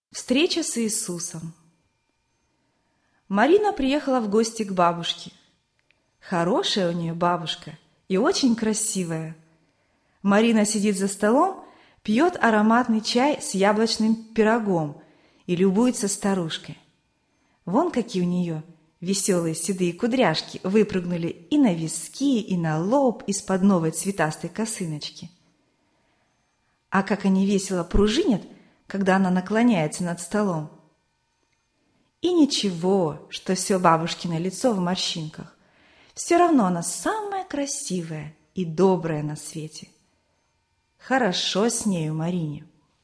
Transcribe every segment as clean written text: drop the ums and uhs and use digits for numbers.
Встреча с Иисусом. Марина приехала в гости к бабушке. Хорошая у нее бабушка и очень красивая. Марина сидит за столом, пьет ароматный чай с яблочным пирогом и любуется старушкой. Вон какие у нее веселые седые кудряшки выпрыгнули и на виски, и на лоб из-под новой цветастой косыночки. А как они весело пружинят, когда она наклоняется над столом. И ничего, что все бабушкино лицо в морщинках. Все равно она самая красивая и добрая на свете. Хорошо с нею Марине.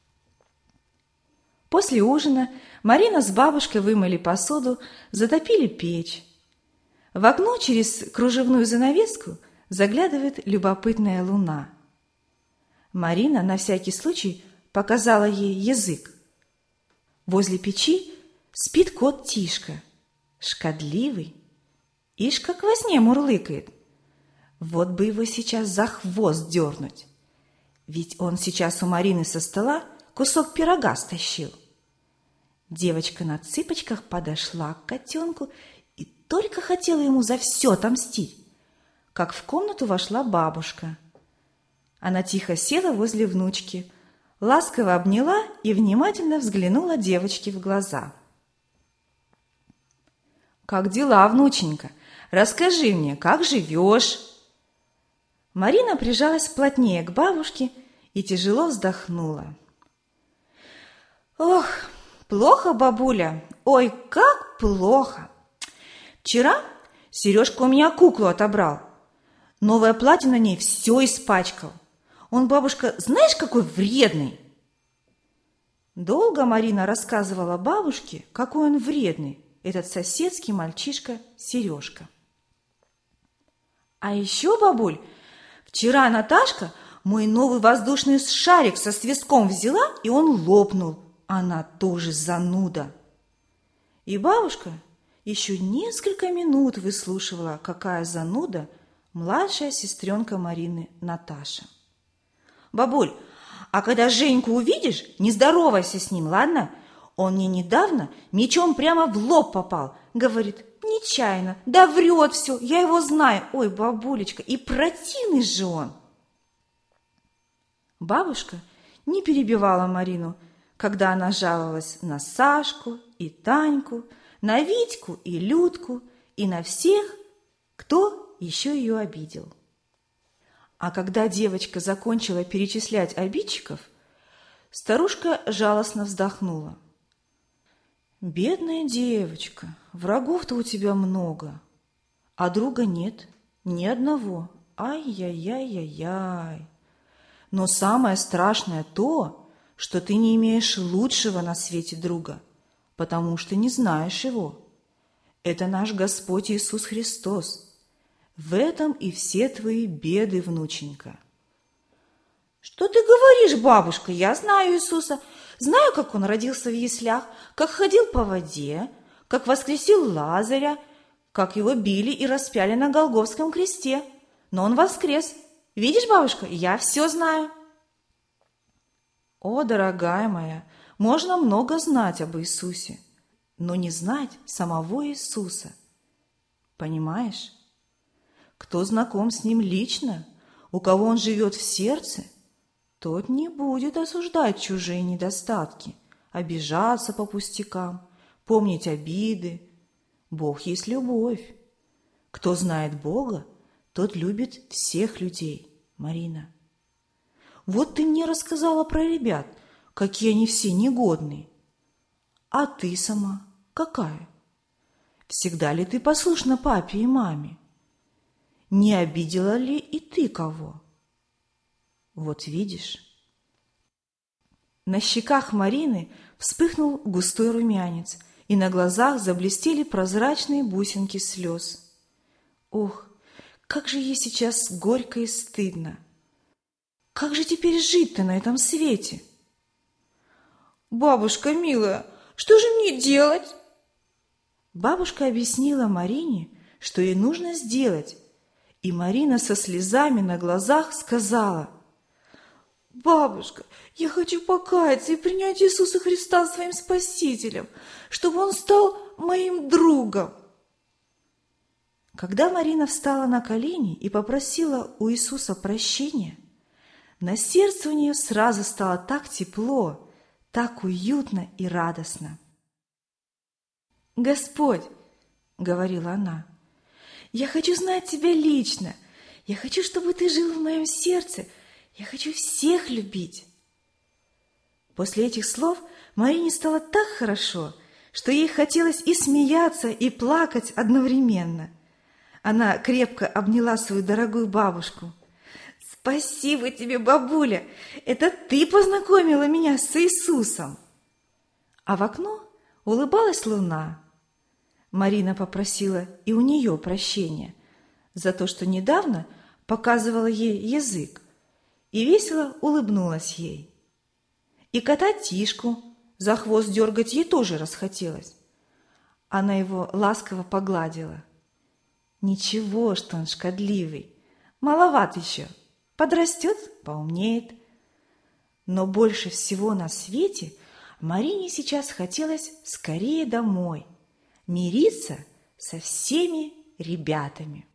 После ужина Марина с бабушкой вымыли посуду, затопили печь. В окно через кружевную занавеску заглядывает любопытная луна. Марина на всякий случай показала ей язык. Возле печи спит кот Тишка, шкодливый. Ишь, как во сне мурлыкает. Вот бы его сейчас за хвост дернуть. Ведь он сейчас у Марины со стола кусок пирога стащил. Девочка на цыпочках подошла к котенку и только хотела ему за все отомстить, как в комнату вошла бабушка. Она тихо села возле внучки, ласково обняла и внимательно взглянула девочке в глаза. «Как дела, внученька? Расскажи мне, как живешь?» Марина прижалась плотнее к бабушке и тяжело вздохнула. «Ох, плохо, бабуля, ой, как плохо! Вчера Сережка у меня куклу отобрал. Новое платье на ней все испачкал. Он, бабушка, знаешь, какой вредный?» Долго Марина рассказывала бабушке, какой он вредный, этот соседский мальчишка Сережка. «А еще, бабуль, вчера Наташка мой новый воздушный шарик со свистком взяла, и он лопнул. Она тоже зануда». И бабушка еще несколько минут выслушивала, какая зануда младшая сестренка Марины Наташа. «Бабуль, а когда Женьку увидишь, не здоровайся с ним, ладно? Он мне недавно мечом прямо в лоб попал. Говорит, нечаянно, да врет все, я его знаю. Ой, бабулечка, и противный же он!» Бабушка не перебивала Марину, когда она жаловалась на Сашку и Таньку, на Витьку и Людку и на всех, кто еще ее обидел. А когда девочка закончила перечислять обидчиков, старушка жалостно вздохнула. «Бедная девочка, врагов-то у тебя много, а друга нет, ни одного. Ай-яй-яй-яй-яй. Но самое страшное то, что ты не имеешь лучшего на свете друга, потому что не знаешь его. Это наш Господь Иисус Христос. В этом и все твои беды, внученька». «Что ты говоришь, бабушка? Я знаю Иисуса. Знаю, как он родился в яслях, как ходил по воде, как воскресил Лазаря, как его били и распяли на Голгофском кресте. Но он воскрес. Видишь, бабушка, я все знаю». «О, дорогая моя, можно много знать об Иисусе, но не знать самого Иисуса. Понимаешь? Кто знаком с Ним лично, у кого Он живет в сердце, тот не будет осуждать чужие недостатки, обижаться по пустякам, помнить обиды. Бог есть любовь. Кто знает Бога, тот любит всех людей, Марина. Вот ты мне рассказала про ребят, какие они все негодные. А ты сама какая? Всегда ли ты послушна папе и маме? Не обидела ли и ты кого? Вот видишь». На щеках Марины вспыхнул густой румянец, и на глазах заблестели прозрачные бусинки слез. Ох, как же ей сейчас горько и стыдно! Как же теперь жить-то на этом свете? «Бабушка милая, что же мне делать?» Бабушка объяснила Марине, что ей нужно сделать, и Марина со слезами на глазах сказала: Бабушка, я хочу покаяться и принять Иисуса Христа своим Спасителем, чтобы Он стал моим другом. Когда Марина встала на колени и попросила у Иисуса прощения, на сердце у нее сразу стало так тепло, так уютно и радостно. «Господь, — говорила она, — я хочу знать Тебя лично, я хочу, чтобы Ты жил в моем сердце, я хочу всех любить». После этих слов Марине стало так хорошо, что ей хотелось и смеяться, и плакать одновременно. Она крепко обняла свою дорогую бабушку. «Спасибо тебе, бабуля! Это ты познакомила меня с Иисусом!» А в окно улыбалась луна. Марина попросила и у нее прощения за то, что недавно показывала ей язык, и весело улыбнулась ей. И кота Тишку за хвост дергать ей тоже расхотелось. Она его ласково погладила. Ничего, что он шкодливый, маловат еще, подрастет, поумнеет. Но больше всего на свете Марине сейчас хотелось скорее домой, мириться со всеми ребятами.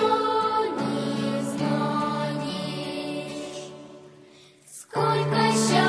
Сколько счастья!